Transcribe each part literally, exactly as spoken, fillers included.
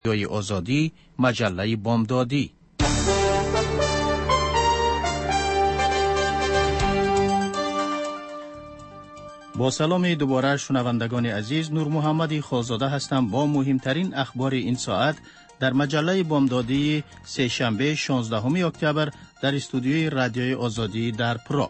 رادیوی آزادی، مجله بامدادی. با سلام دوباره شنوندگان عزیز، نور محمدی خالزاده هستم با مهمترین اخبار این ساعت در مجله بامدادی سه شنبه شانزدهم اکتبر در استودیوی رادیوی آزادی در پراگ.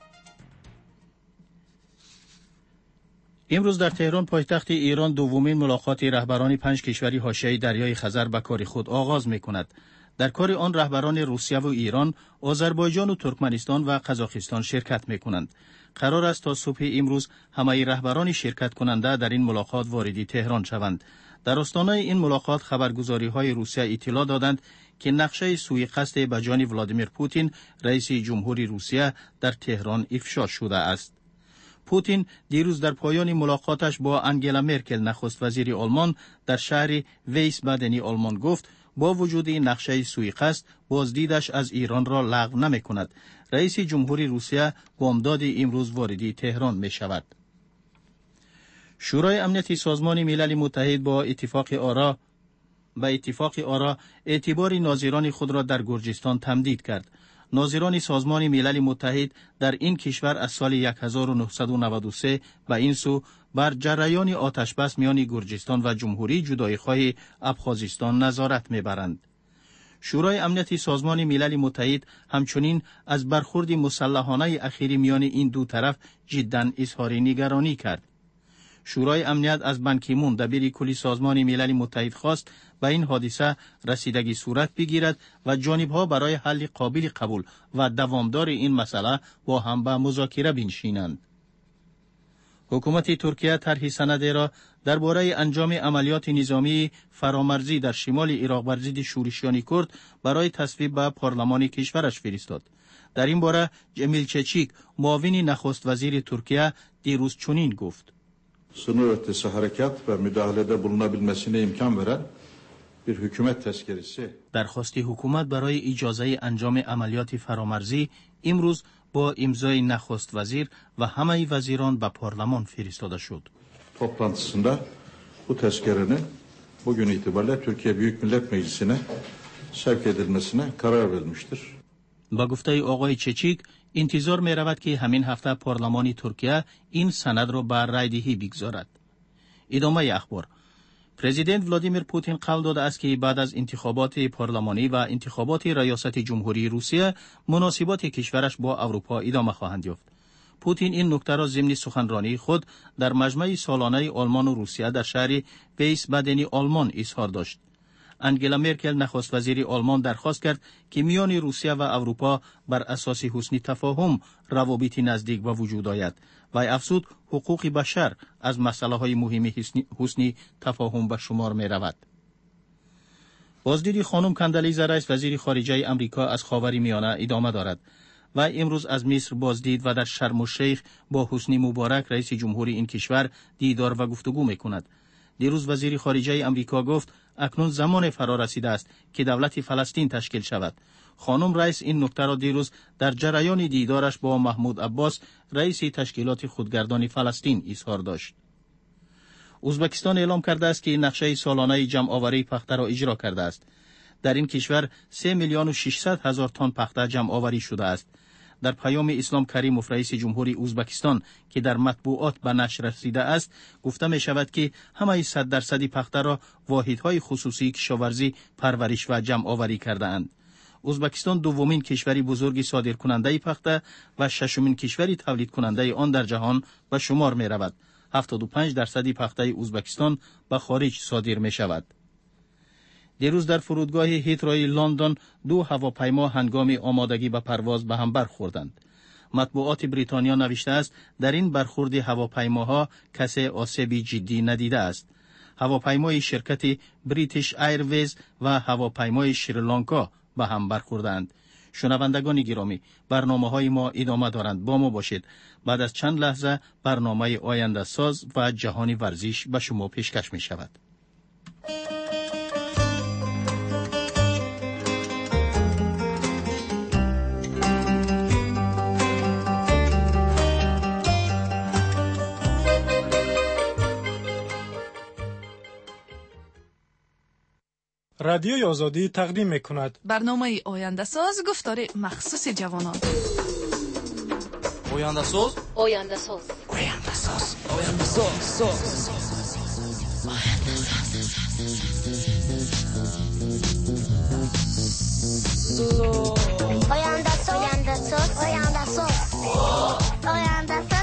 امروز در تهران پایتخت ایران دومین ملاقات رهبران پنج کشوری حاشیه دریای خزر به کار خود آغاز می‌کند. در کار آن رهبران روسیه و ایران، آذربایجان و ترکمنستان و قزاقستان شرکت می‌کنند. قرار است تا صبح امروز همه رهبران شرکت کننده در این ملاقات واردی تهران شوند. در آستانه این ملاقات خبرگزاری‌های روسیه اطلاع دادند که نقشه سوءقصد به جان ولادیمیر پوتین رئیس جمهوری روسیه در تهران افشا شده است. پوتین دیروز در پایان ملاقاتش با انگلا مرکل نخست وزیر آلمان در شهر ویس بدنی آلمان گفت با وجود نقشه سوءقصد بازدیدش از ایران را لغو نمی کند. رئیس جمهوری روسیه بامداد امروز واردی تهران می شود. شورای امنیت سازمان ملل متحد با اتفاق آرا با اتفاق آرا اعتبار ناظران خود را در گرجستان تمدید کرد. ناظران سازمان ملل متحد در این کشور از سال هزار و نهصد و نود و سه به این سو بر جریان آتش بس میان گرجستان و جمهوری جدایی‌خواه ابخازستان نظارت می‌برند. شورای امنیت سازمان ملل متحد همچنین از برخورد مسلحانه اخیر میان این دو طرف جداً اظهار نگرانی کرد. شورای امنیت از بان کی مون دبیر کلی سازمان ملل متحد خواست به این حادثه رسیدگی صورت بگیرد و جانبها برای حل قابل قبول و دوامدار این مسئله با هم به مذاکره بنشینند. حکومت ترکیه طرح سند را درباره انجام عملیات نظامی فرامرزی در شمال عراق بر ضد شورشیان کرد برای تصویب به پارلمان کشورش فرستاد. در این باره جمیل چچیک معاون نخست وزیر ترکیه دیروز چنین گفت: sınır ötesi harekat ve müdahalede bulunabilmesine imkan veren bir hükümet tezkeresi. درخواست حکومت برای اجازه انجام عملیات فرامرزی امروز با امضای نخست وزیر و همه وزیران به پارلمان فرستاده شد. Toplantısında bu tezkerenin bugün itibariyle Türkiye Büyük Millet Meclisi'ne sevk edilmesine karar verilmiştir. با گفته آقای چچیک انتظار می رود که همین هفته پارلمان ترکیه این سند را بر رای دهی بگذارد. ادامه اخبار: پرزیدنت ولادیمیر پوتین قول داده است که بعد از انتخابات پارلمانی و انتخابات ریاست جمهوری روسیه مناسبات کشورش با اروپا ادامه خواهند یافت. پوتین این نکته را ضمن سخنرانی خود در مجمع سالانه آلمان و روسیه در شهر ویس بدنی آلمان اظهار داشت. انگلا مرکل نخست وزیر آلمان درخواست کرد که میان روسیه و اروپا بر اساس حسن تفاهم روابط نزدیک به وجود آید و افزود حقوق بشر از مسئله های مهم حسن تفاهم به شمار می رود. بازدید خانم کندالیزا رایس وزیر خارجه امریکا از خاورمیانه ادامه دارد و امروز از مصر بازدید و در شرم الشیخ با حسنی مبارک رئیس جمهوری این کشور دیدار و گفتگو می کند. دیروز وزیر خارجه امریکا گفت اکنون زمان فرا رسیده است که دولت فلسطین تشکیل شود. خانم رئیس این نکته را دیروز در جریان دیدارش با محمود عباس رئیس تشکیلات خودگردان فلسطین اظهار داشت. ازبکستان اعلام کرده است که نقشه سالانه جمع آوری پخته را اجرا کرده است. در این کشور سه میلیون و ششصد هزار تن پخته جمع آوری شده است. در پیام اسلام کریموف رئیس جمهوری ازبکستان که در مطبوعات به نشر رسیده است گفته می شود که همه صد درصدی پخته را واحدهای خصوصی کشاورزی پرورش و جمع آوری کرده اند. ازبکستان دومین کشوری بزرگ صادر کننده پخته و ششمین کشوری تولید کننده آن در جهان به شمار می رود. هفتاد و پنج درصدی پخته ازبکستان به خارج صادر می شود. دیروز در فرودگاه هیتروی لندن دو هواپیما هنگام آمادگی به پرواز به هم برخوردند. مطبوعات بریتانیا نوشته است در این برخورد هواپیماها کسی آسیبی جدی ندیده است. هواپیمای شرکت بریتیش ایرویز و هواپیمای شریلانکا به هم برخوردند. شنوندگان گرامی، برنامه‌های ما ادامه دارند، با ما باشید. بعد از چند لحظه برنامه آینده ساز و جهانی ورزش به شما پیشکش می شود. رادیوی آزادی تقدیم می‌کند. برنامه آینده ساز گفتار مخصوص جوانان. آینده ساز آینده ساز آینده ساز آینده ساز آینده ساز آینده ساز آینده ساز آینده ساز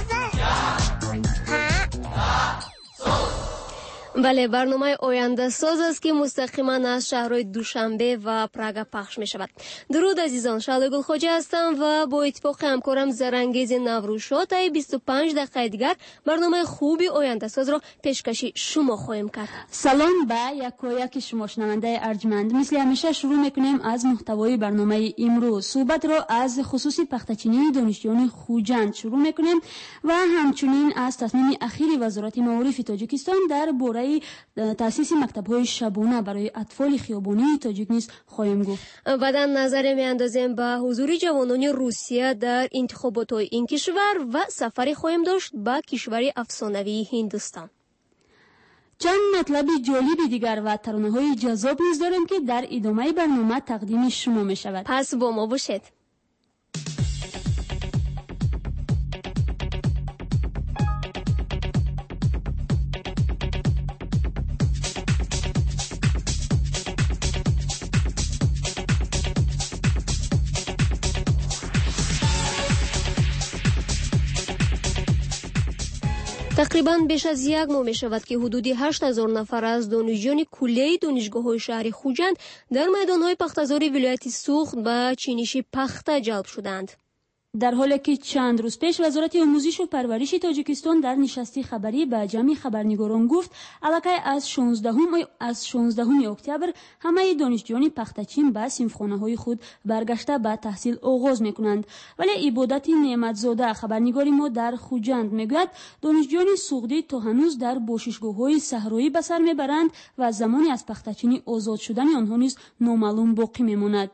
بله، برنامه آینده ساز است که مستقیما از شهرهای دوشنبه و پراگ پخش می شود. درود عزیزان، شعله گل خواجه هستم و با اتفاق همکارم زرانگیز نوروشا تا بیست و پنج دقیقه دیگر برنامه خوبی آینده ساز را پیشکشی شما خواهیم کرد. سلام به یکایک شما شنونده ارجمند. مثل همیشه شروع میکنیم از محتوای برنامه امروز. صحبت را از خصوصی پختچینی دانشجویان خوجند شروع میکنیم و همچنین از تصمیم اخیر وزارت معارف تاجیکستان در باره تأسیس مکتب‌های شبانه برای اطفال خیابانی تاجیک نیز خواهیم گفت. بعدا نظر می‌اندازیم به حضور جوانان روسیه در انتخابات این کشور و سفری خواهیم داشت به کشور افسانوی هندوستان. چند مطلب جالب دیگر و ترانه‌های جذاب نیز داریم که در ادامه برنامه تقدیم شما می‌شود. پس با ما باشید. تقریباً بیش از یک ماه می شود که حدودی هشت هزار نفر از دانشجویان کلیه دانشگاه‌های شهر خوجند در میدان‌های پخت‌زار ولایت سوخت به چینش پخته جلب شدند. در حالی که چند روز پیش وزارت آموزش و پرورش تاجیکستان در نشستی خبری به جمع خبرنگاران گفت الکی از شانزدهم از شانزدهم اکتبر همه دانشجویان پختچین به صنفخانه‌های خود برگشته به تحصیل آغاز می‌کنند. ولی عبادت نعمتزاده خبرنگار ما در خوجند میگوید دانشجویان سوختی تا هنوز در باششگاه‌های صحرایی به سر میبرند و زمانی از پختچینی آزاد شدن آنها نیز نامعلوم باقی میماند.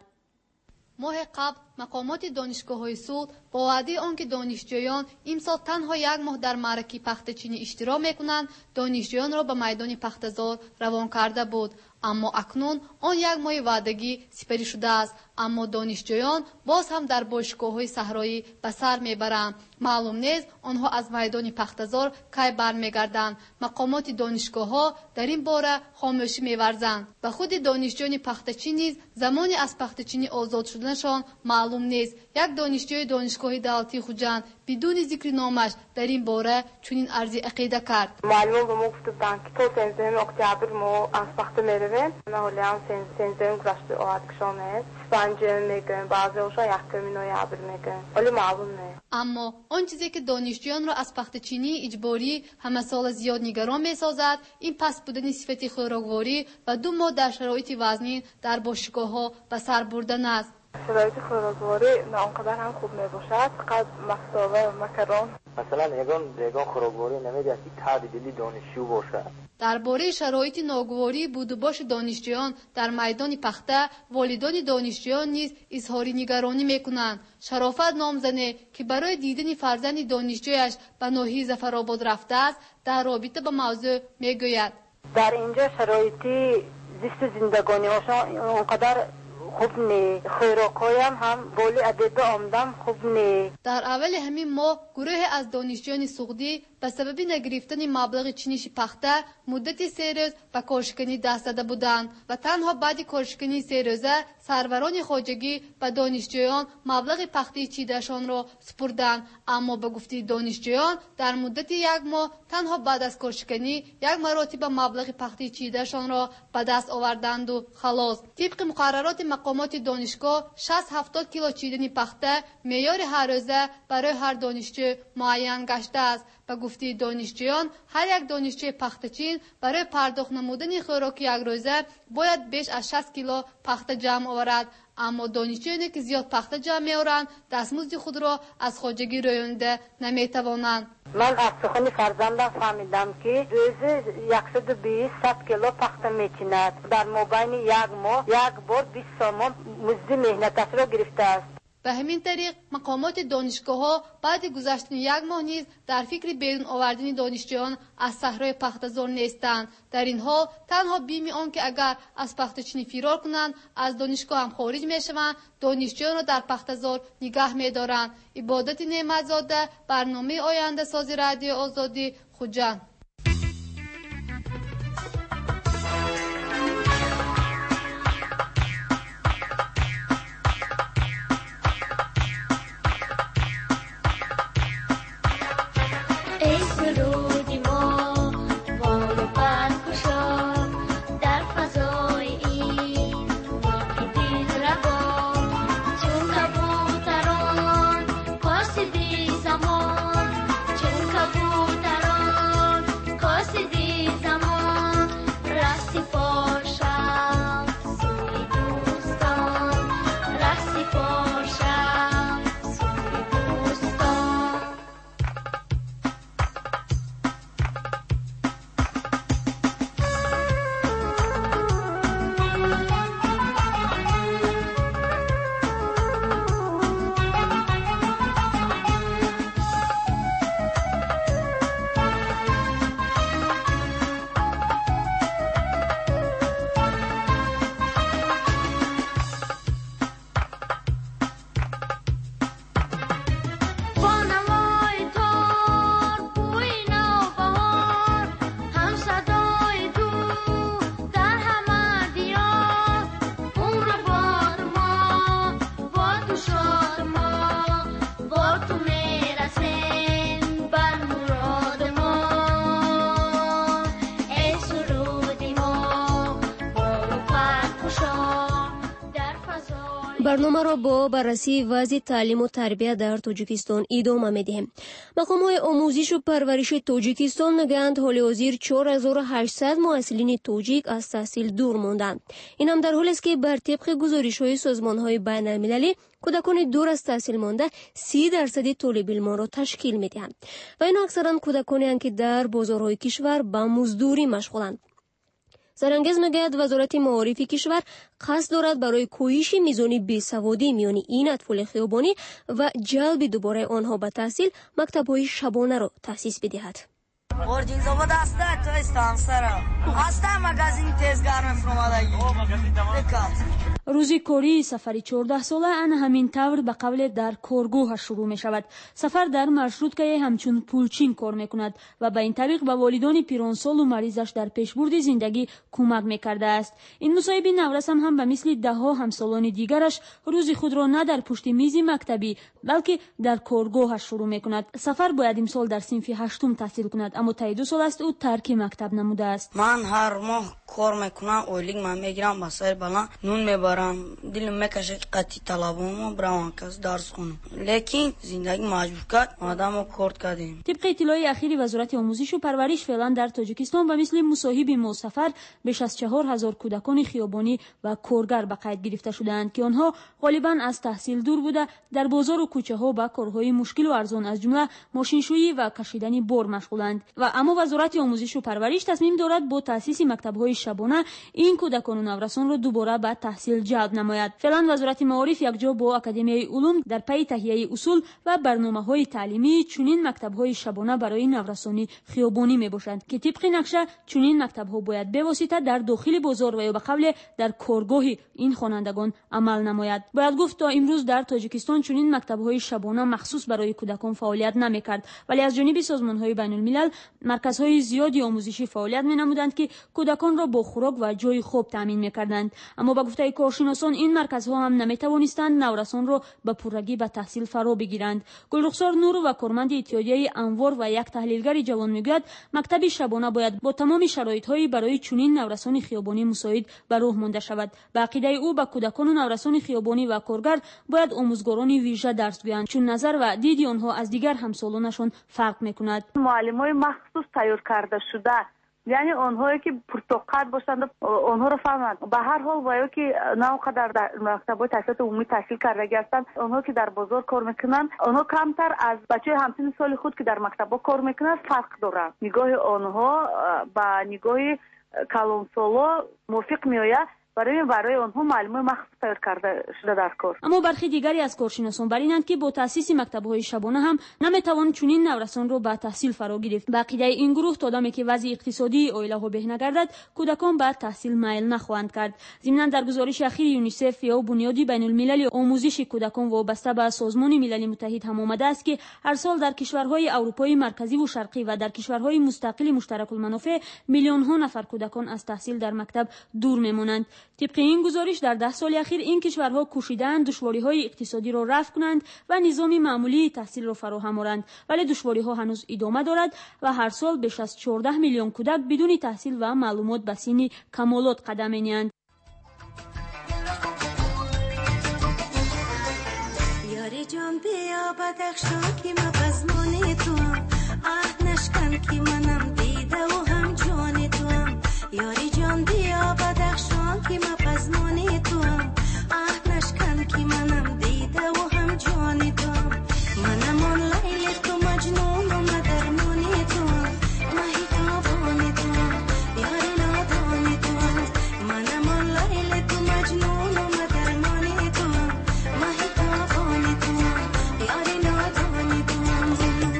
ماه قبل مقامات دانشگاه‌های سوخت با وعده آنکه دانشجویان امسال تنها یک ماه در معرکه پختچینی اشتراک می‌کنند دانشجویان را به میدان پختزار روان کرده بود، اما اکنون آن یک ماه وعدگی سپری شده است. اما دانشجویان باز هم در باشگاه‌های صحرایی به سر میبرند. معلوم نیست آنها از میدان پختزار کی برمیگردند. مقامات دانشگاه‌ها در این باره خاموشی می‌ورزند. به خود دانشجویان پختچین نیز زمانی از پختچینی آزاد شدنشان معلوم نیست. یک دانشجوی دانشگاه دولتی خوجند بدون ذکر نامش در این باره چنین عرضی عقیده کرد. معلومه به ما گفتند که تا سنزدهم اکتبر ما از پخت میرویم. ما حالی هم سنزدهم گذشته آهد کشانه پنجم میگن بعضی هاشا یکم نوامبر میگن ولی معلوم نیست. اما آن چیزی که دانشجویان را از پختچینی اجباری همه سال زیاد نگران میسازد این پس بودن صفت خوراکواری و دو ماه در شرایط وزنی در باشگاه‌ها به سر بردن است. شرایط خوراکواری نه آنقدر هم خوب میباشد، فقط مساوی و مکرون. مثلا یگان یگان خوراکواری نمیده که تعدیلی دانشجو باشد. درباره شرایط ناگواری بود و باش دانشجویان در میدان پخته والدان دانشجویان نیز اظهار نگرانی میکنند. شرافت نامزنه که برای دیدن فرزند دانشجویش به ناحیه ظفرآباد رفته است در رابطه با موضوع میگوید در اینجا شرایط زیست زندگانی هاشون اونقدر خوب نی، خوراکایم هم بولی عدد آمدم خوب نی. در اول همین ماه گروه از دانشجویان سوختی به سبب نگرفتن مبلغ چینش پخته مدت سه روز به کارشکنی دست داده بودند و تنها بعد کارشکنی سه روزه سروران خواجگی به دانشجویان مبلغ پخته چیدهشان را سپردند. اما به گفته دانشجویان در مدت یک ماه تنها بعد از کارشکنی یک مرتبه مبلغ پخته چیدهشان را به دست آوردند و خلاص. طبق مقررات مقامات دانشگاه شصت هفتاد کیلو چیدنی پخته معیار هر روزه برای هر دانشجو معین گشته است. به گفته دانشجویان هر یک دانشجوی پختچین برای پرداخت نمودن خوراک یک روزه باید بیش از شصت کیلو پخته جمع آورد. اما دانشجویانی که زیاد پخته جمع می‌آورند دستمزد خود را از خواجگی رایانده نمی‌توانند. من از سخن فرزندم فهمیدم که روزی صد و بیست کیلو پخته می‌چیند. در مابین یک ماه یک بار بیست سامان مزد مهنتش را گرفته است. به همین طریق مقامات دانشگاه‌ها بعد گذشتن یک ماه نیز در فکر بیرون آوردن دانشجویان از صحرای پخته‌زار نیستند. در این حال تنها بیم آن که اگر از پخته‌چینی فرار کنند از دانشگاه هم خارج میشوند، دانشجویان را در پخته‌زار نگاه می‌دارند. عبادت نعمت‌زاده، برنامه آینده ساز رادیو آزادی، خوجند. برنامه را با بررسی وضع تعلیم و تربیت در تاجیکستان ادامه می‌دهیم. مقام‌های آموزش و پرورش تاجیکستان میگویند حال حاضر چهار هزار و هشتصد معلولین تاجیک از تحصیل دور ماندند. این هم در حالی است که بر طبق گزارش‌های سازمان‌های بین‌المللی کودکان دور از تحصیل مانده سی درصد طالب علمان را تشکیل می‌دهند و این اکثرا کودکانی هستند که در بازارهای کشور به مزدوری مشغولند. سرانگیز میگوید وزارت معارف کشور قصد دارد برای کاهش میزان بیسوادی میان این اطفال خیابانی و جلب دوباره آنها به تحصیل مکتب‌های شبانه را تأسیس بدهد. Ордин завод аста, то есть станцара. Аста магазин тезгар мефромадagi. روزی کاری سفری چهارده ساله ان همین طور به قبل در کارگاه شروع می شود. سفر در مرشروتکه همچون پولچین کار می کند و به این طریق به والدان پیرانسال و مریضش در پیشبرد زندگی کمک می کرده است. این مصاحب نورس هم, هم به مثل ده ها همسالان دیگرش روزی خود را نه در پشت میز مکتبی بلکه در کارگاه شروع می کند. سفر باید امسال در صنف هشتم تحصیل کند اما تا دو سال است او ترک مکتب نموده است. من هر ماه کار میکنم، اولیگ من میگیرم با سر بالا نون میبرم، دلم میکشه که قطعی طلبامو برام کس درس خونم، لیکن زندگی مجبور کرد آدمو کارد کردیم. طبق اطلاع اخیری وزارت آموزش و پرورش فعلا در تاجیکستان به مثل مصاحب مسافر بیش از چهار هزار کودکان خیابانی و کارگر به قید گرفته شدند که آنها غالبا از تحصیل دور بوده در بازار و کوچه ها با کارهای مشکل و ارزان از جمله ماشینشویی و کشیدن بار مشغولند. و اما وزارت آموزش و پرورش تصمیم دارد با تأسیس مکتب‌های شبانه این کودکان و نورسان را دوباره به تحصیل جلب نماید. فعلا وزارت معارف یکجا با اکادمیای علوم در پی تهیه اصول و برنامه‌های تعلیمی چنین مکتب‌های شبانه برای نورسان خیابانی میباشند که طبق نقشه چنین مکتب‌ها باید به واسطه در داخل بازار و یا به قبل در کارگاه این خوانندگان عمل نماید. باید گفت تا امروز در تاجیکستان چنین مکتب‌های شبانه مخصوص برای کودکان فعالیت نمی‌کرد، ولی از جانب سازمان‌های بین‌الملل مرکزهای زیادی آموزشی فعالیت می‌نمودند که کودکان را با خوراک و جای خوب تامین می‌کردند. اما با گفته کارشناسان این مرکزها هم نمی‌توانستند نورسان را به پررگی به تحصیل فرا بگیرند. گلرخسار نور و کارمند اتحادیه انوار و یک تحلیلگر جوان میگوید مکتب شبانه باید با تمام شرایط‌های برای چنین نورسان خیابانی مساعد به راه مانده شود. به عقیده او به کودکان و نورسان خیابانی و کارگر باید آموزگاران ویژه درس گویند چون نظر و دید آنها از دیگر همسالانشان فرق می‌کند. معلمای مخصوص تیار کرده شده، یعنی آنهایی که پرتوقت باشند آنها رو فهمند. به هر حال باید که نه قدر در مکتب‌های تحصیلات عمومی تحصیل کرده هستند، آنها که در بازار کار میکنند آنها کمتر از بچه همسن سال خود که در مکتب‌ها کار میکنند فرق دارند. نگاه آنها با نگاه کلانسالا موافق میآید، برای برای آنها معلومه مخصوص تیار کرده شده در کار. اما برخی دیگری از کارشناسان بر اینند که با تأسیس مکتب‌های شبانه هم نمیتوان چنین نورسان را به تحصیل فرا گرفت. به عقیده این گروه تا دمی که وضع اقتصادی عائله‌ها به نگردد کودکان به تحصیل میل نخواهند کرد. ضمناً در گزارش اخیر یونیسف یا بنیاد بین‌المللی آموزش کودکان وابسته به سازمان ملل متحد هم آمده است که هر سال در کشورهای اروپای مرکزی و شرقی و در کشورهای مستقل مشترک المنافع میلیون‌ها نفر کودکان از تحصیل در مکتب دور میمانند. طبق این گزارش در ده سال اخیر این کشورها کوشیدند دشواری‌های اقتصادی را رفع کنند و نظام معمولی تحصیل را فراهم آورند، ولی دشواری‌ها هنوز ادامه دارد و هر سال بیش از چهارده میلیون کودک بدون تحصیل و معلومات به سن کمالات قدم می‌نهند. یاری جان بیا بدخشان که من بزمان توام، عهد نشکن که منم دیده و هم جان توام. یاری جان بیا بدخشان که من بزمان توام، عهد نشکن که منم دیده و هم جان توام. منم آن لیل تو مجنون و مدرمانی توام، مهی تابانی توام، یاری نادانی توام. منم آن لیل تو مجنون و مدرمانی توام، مهی تابانی توام، یاری نادانی توام.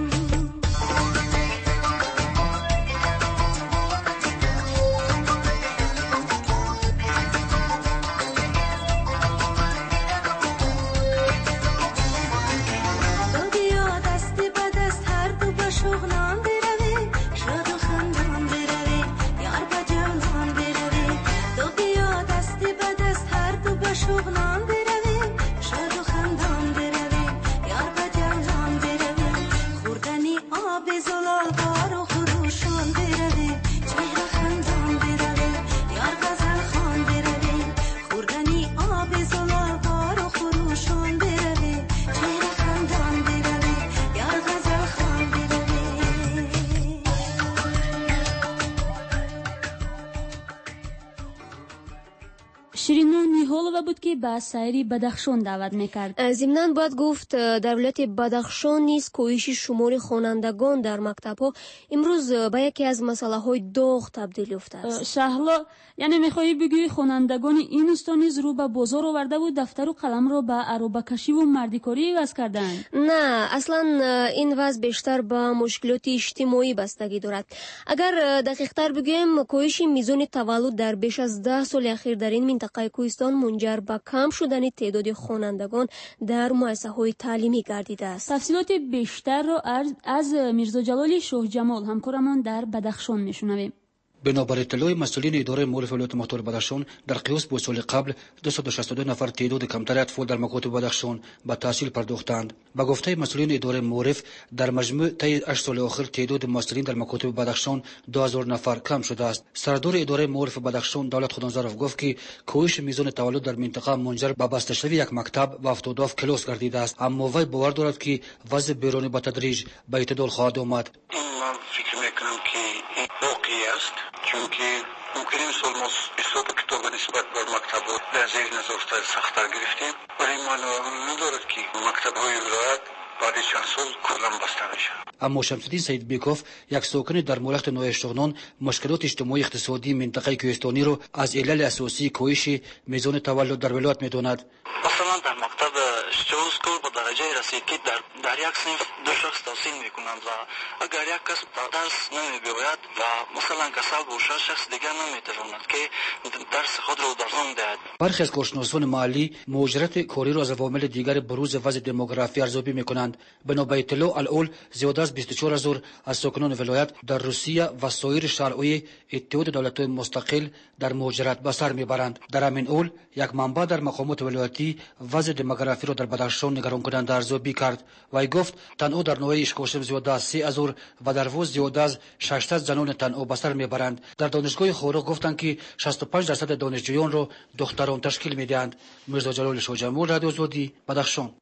شیرینو نیهالова بود که به سیری بدخشان دعوت میکرد. ضمناً باید گفت در ولایت بدخشان نیز کاهش شمار خوانندگان در مکتب‌ها امروز به یکی از مسائل داغ تبدیل یافته است. شهلا، یعنی میخواهی بگویی خوانندگان این استان نیز رو به بازار آورده و دفتر و قلم را به عروبه کشی و مردیکاری عوض کردند؟ نه، اصلا این وضع بیشتر به مشکلات اجتماعی بستگی دارد. اگر دقیق‌تر بگویم کاهش میزان تولد در بیش از ده سال اخیر در این منطقه کوهستان منجر به کم شدن تعداد خوانندگان در مؤسسه‌های تعلیمی گردیده است. تفصیلات بیشتر را از میرزا جلال شاه جمال همکارمان در بدخشان میشنویم. بنابر اطلاع مسئولین اداره معارف ولایت مختار بدخشان در قیاس با سال قبل دویست و شصت و دو نفر تعداد کمتر اطفال در مکاتب بدخشان به تحصیل پرداختند. با گفته مسئولین اداره معارف در مجموع طی هشت سال اخیر تعداد ماسترین در مکاتب بدخشان دو هزار نفر کم شده است. سردار اداره معارف بدخشان دولت خدانظرف گفت که کاهش میزان تولد در منطقه منجر به بسته شدن یک مکتب و هفتاد و هفت کلاس گردیده است، اما وی باور دارد که وضع بیرونی به تدریج به اعتدال خواهد آمد. من فکر میکنم که این واقعی است، چونکه ممکن این سال ما حساب کتاب نسبت به مکتبات در زیر نظر سخت‌تر گرفتیم، ولی من ندارد که مکتب‌های ولایت بعد چند سال کلا بسته میشه. اما شمس‌الدین سید بیکوف یک ساکن در مولخت نوای شغنان مشکلات اجتماعی اقتصادی منطقه کوهستانی رو از علل اساسی کاهش میزان تولد در ولایت میداند. مثلا در مکتب شخص کار به درجه رسید که در در یک صنف دو شخص تحصیل میکنند و اگر یک کس درس نمیگوید و مثلا کسل باشه شخص دیگر نمیتواند که درس خود را ادامه دهد. برخی از کارشناسان محلی مهاجرت کاری را از عوامل دیگر بروز وضع دموگرافی ارزیابی میکنند. بنا به اطلاع الاول زیاده از بیست و چهار هزار از ساکنان ولایت در روسیه و سایر شهرهای اتحاد دولت‌های مستقل در مهاجرت به سر میبرند. در همین حال یک منبع در مقامات ولایتی وضع دموگرافی را در بدخشان نگران کننده ارزیابی کرد. وی گفت تنها در نوای اشکاشم زیاده از سه هزار و در وز زیاده از ششصد زنان تنها به سر میبرند. در دانشگاه خورو گفتند که شصت و پنج درصد دانشجویان را دختران تشکیل میدهند. میرزا جلال شاه جمال، رادیو آزادی، بدخشان.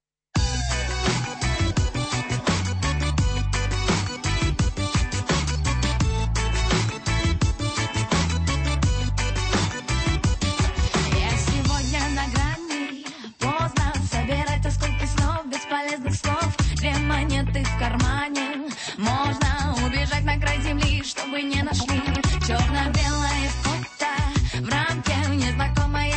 Черно-белое фото в рамке незнакомой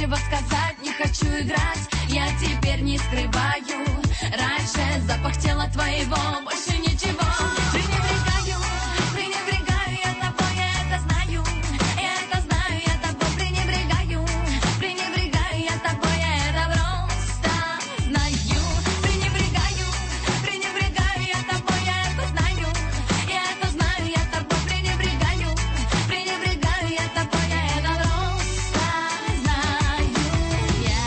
нечего сказать, не хочу играть. Я теперь не скрываю. Раньше запахтело твоего, больше ничего. Пренебрегаю, пренебрегаю я тобой, я это знаю. Я это знаю, я тобой пренебрегаю. Пренебрегаю я тобой, я это просто знаю. Пренебрегаю, пренебрегаю я тобой, я это знаю. Я это знаю, я тобой пренебрегаю. Пренебрегаю я тобой, я это просто знаю. Я.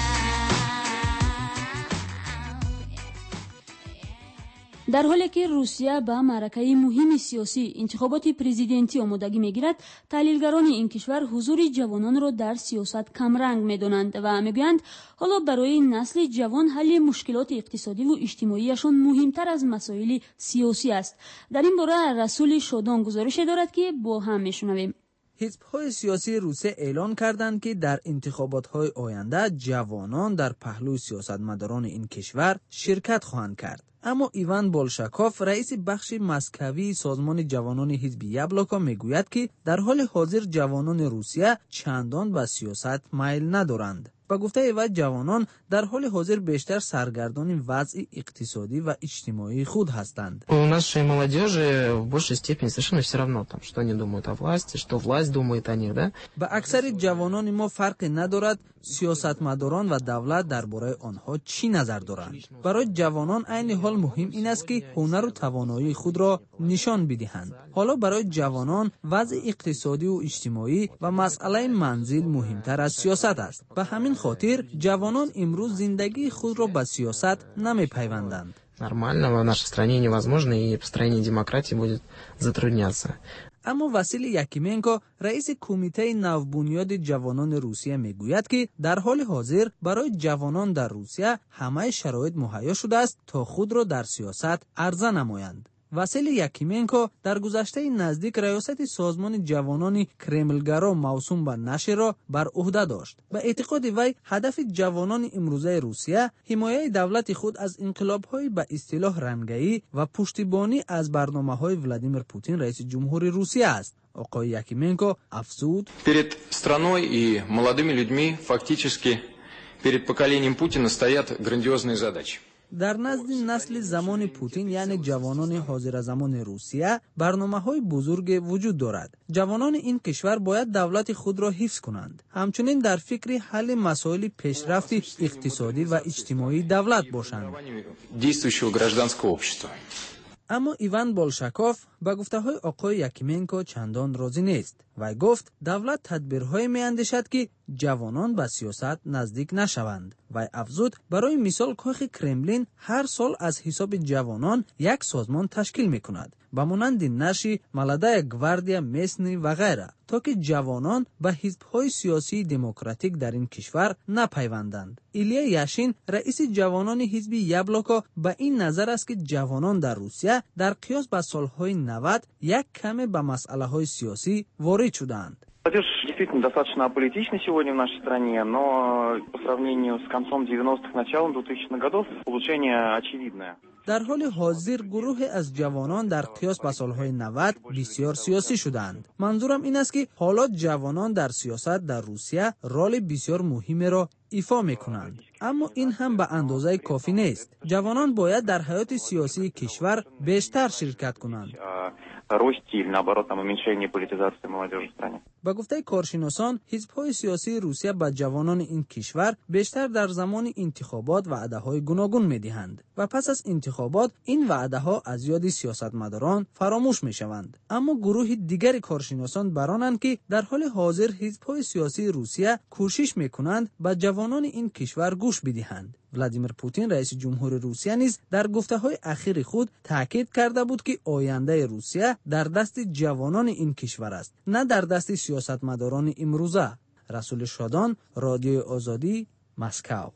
در حالی که روسیه به معرکه مهم سیاسی انتخابات پرزیدنتی آمادگی میگیرد، تحلیلگران این کشور حضور جوانان را در سیاست کمرنگ میدانند و میگویند حالا برای نسل جوان حل مشکلات اقتصادی و اجتماعیشان مهمتر از مسائل سیاسی است. در این باره رسول شادان گزارش دارد که با هم میشنویم. حزب‌های سیاسی روسیه اعلان کردند که در انتخابات‌های آینده جوانان در پهلوی سیاستمداران این کشور شرکت خواهند کرد. اما ایوان بولشاکوف رئیس بخش مسکوی سازمان جوانان حزب یابلوکا میگوید که در حال حاضر جوانان روسیه چندان به سیاست میل ندارند. با گفته وی جوانان در حال حاضر بیشتر سرگردان وضع اقتصادی و اجتماعی خود هستند. У нашей молодежи в большей степени совершенно все равно, там, что они думают о власти, что власть думает о них, да? با اکثر جوانان ما فرق ندارد سیاستمداران و دولت درباره آنها چی نظر دارند. برای جوانان عین حال مهم این است که هنر و توانایی خود را نشان بدهند. حالا برای جوانان وضع اقتصادی و اجتماعی و مسئله منزل مهمتر از سیاست است. به همین خاطر جوانان امروز زندگی خود را به سیاست نمی‌پیوندند. Нормально, в нашей стране невозможно, и построение демократии будет затрудняться. اما واسیل یاکیمنکو رئیس کمیته نوبنیاد جوانان روسیه میگوید که در حال حاضر برای جوانان در روسیه همه شرایط مهیا شده است تا خود را در سیاست عرضه نمایند. واسیل یاکیمنکو در گذشته نزدیک ریاست سازمان جوانان کرملگرا موسوم به نشر را بر عهده داشت. به اعتقاد وی هدف جوانان امروزه روسیه حمایت دولت خود از انقلاب‌های به اصطلاح رنگی و پشتیبانی از برنامه‌های ولادیمیر پوتین رئیس جمهوری روسیه است. آقای یاکیمنکو افزود: Перед страной и молодыми людьми фактически перед поколением Путина стоят грандиозные задачи. در نزد نسل زمان پوتین یعنی جوانان حاضر زمان روسیه برنامه‌های بزرگ وجود دارد. جوانان این کشور باید دولت خود را حفظ کنند. همچنین در فکر حل مسائل پیشرفت اقتصادی و اجتماعی دولت باشند. действующего гражданского общества. اما ایوان بولشاکوف با گفته‌های آقای یاکیمنکو چندان راضی نیست. وی گفت دولت تدبیرهای می‌اندیشد که جوانان به سیاست نزدیک نشوند. وی افزود برای مثال کاخ کرملین هر سال از حساب جوانان یک سازمان تشکیل می‌کند به مانند نشی ملادای گواردیا میسنی و غیره تا که جوانان به حزب‌های سیاسی دموکراتیک در این کشور نپیوندند. ایلیا یاشین رئیس جوانان حزب یابلوکا به این نظر است که جوانان در روسیه در قیاس با سال‌های نود یک کمی به مسائل‌های سیاسی وارد شدند. Молодежь действительно достаточно аполитична сегодня в нашей стране, но по сравнению с концом девяностых, началом двухтысячных годов улучшение очевидное. در حال حاضر گروه از جوانان در قیاس با سالهای نود بسیار سیاسی شدند. منظورم این است که حالا جوانان در سیاست در روسیه رول بسیار مهمی را ایفا میکنند. اما این هم به اندازه کافی نیست. جوانان باید در حیات سیاسی کشور بیشتر شرکت کنند. росте или наоборот там уменьшении политизации молодежи в стране. با گفته کارشناسان حزب‌های سیاسی روسیه به جوانان این کشور بیشتر در زمان انتخابات وعده‌های گوناگون می‌دهند و پس از انتخابات این وعده‌ها از یاد سیاستمداران فراموش می‌شوند. اما گروه دیگر کارشناسان برانند که در حال حاضر حزب‌های سیاسی روسیه کوشش می‌کنند به جوانان این کشور گوش بدهند. ولادیمیر پوتین رئیس جمهور روسیه نیز در گفته‌های اخیر خود تاکید کرده بود که آینده روسیه در دست جوانان این کشور است، نه در دست سیاستمداران امروزه. رسول شادان، رادیوی آزادی، مسکو.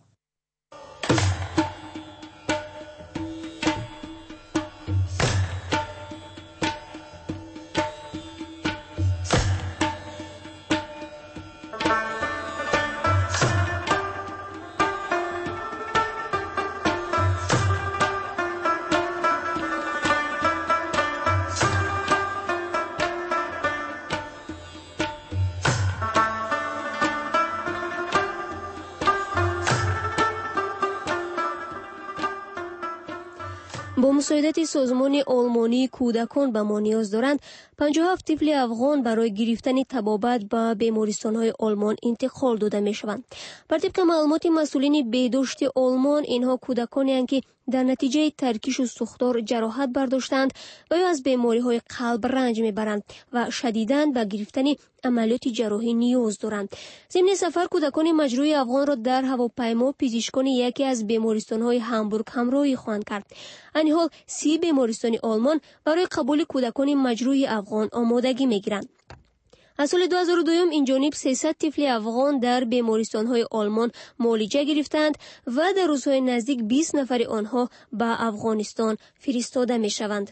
با مساعدت سازمان آلمانی کودکان به ما نیاز دارند، پنجاه و هفت طفل افغان برای گرفتن طبابت به بیمارستان‌های آلمان انتقال داده می‌شوند. بر طبق معلومات مسئولین بهداشت آلمان، اینها کودکانی هستند که در نتیجه ترکیش و سوختار جراحت برداشتند و یا از بیماری‌های قلب رنج می‌برند و شدیداً به گرفتن عملیات جراحی نیاز دارند. ضمن سفر کودکان مجروح افغان را در هواپیما پزشکان یکی از بیمارستان‌های هامبورگ همراهی خواهند کرد. این حال سی بیمارستان آلمان برای قبول کودکان مجروح افغان آمادگی می‌گیرند. از سال دو هزار و دو این جانب سیصد طفل افغان در بیمارستان‌های آلمان معالجه گرفتند و در روزهای نزدیک بیست نفر آنها به افغانستان فرستاده می‌شوند.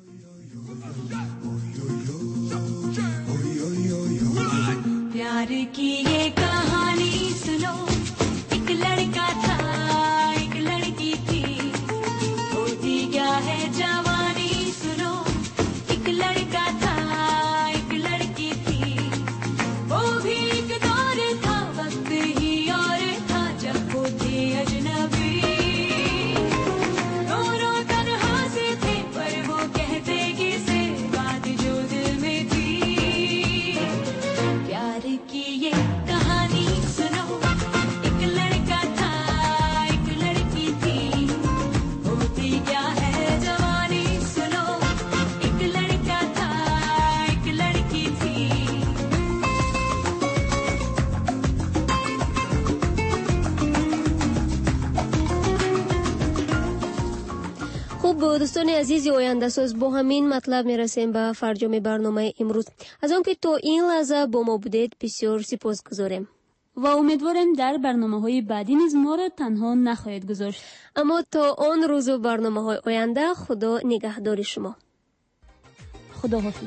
प्यार की ये कहानी सुनो, एक लड़का था एक लड़की थी, होती क्या है जवानी सुनो, एक लड़का था एक लड़की थी, वो भी एक दौर था वक्त ही और था जब वो थे अजनबी, दोनों तन्हा से थे पर वो कहते किसे बात जो दिल में थी। प्यार की ये कहानी सुनो, एक लड़का था एक लड़की थी, होती क्या है जवानी सुनो, एक लड़का था एक लड़की थी। خوب دوستان عزیزی آینده ساز، با همین مطلب میرسیم به فرجام برنامه امروز. از آنکه تا این لحظه با ما بودید بسیار سپاسگزاریم و امیدواریم در برنامه‌های بعدی نیز ما را تنها نخواهید گذاشت. اما تا آن روز و برنامه‌های آینده، خدا نگهدار شما. خدا حافظ.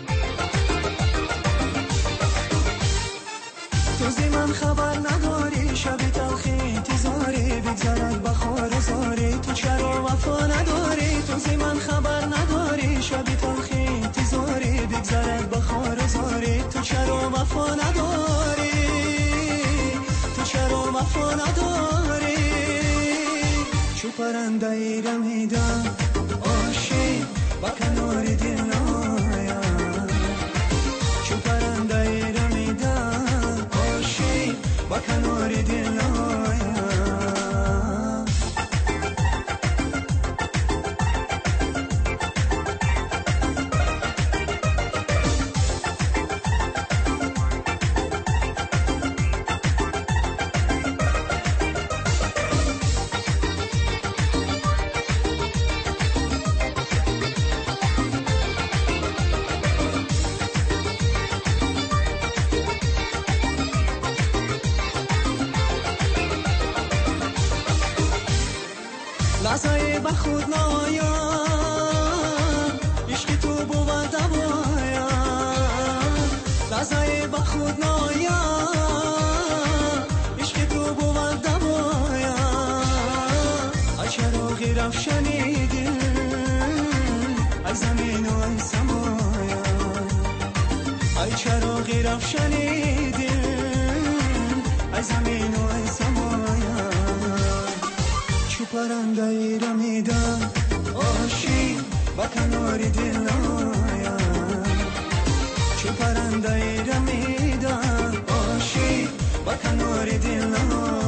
تو زمان خبر نداری، شب تلخی انتظاری، بگذرد بخار زاری، تو چرا وفا نداری؟ تو زمان خبر نداری، شب تلخی انتظاری، بگذرد بخار زاری، تو چرا وفا نداری؟ تو چرا وفا نداری؟ چو پرنده ای رمیدم عاشق با کنار دل نایم، چو پرنده ای رمیدم عاشق با کنار دل نایم. لحظه به خود نایم، عشق تو بود دوایم، لحظه به خود نایم، عشق تو بود دوایم. ای چراغ روشنی دل، ای زمین و ای سمایم، ای چراغ روشنی دل، ای زمین و ای سمایم. چو پرنده ای رمیدم عاشق با کنار دل نایم، چو پرنده ای رمیدم عاشق با کنار دل نایم.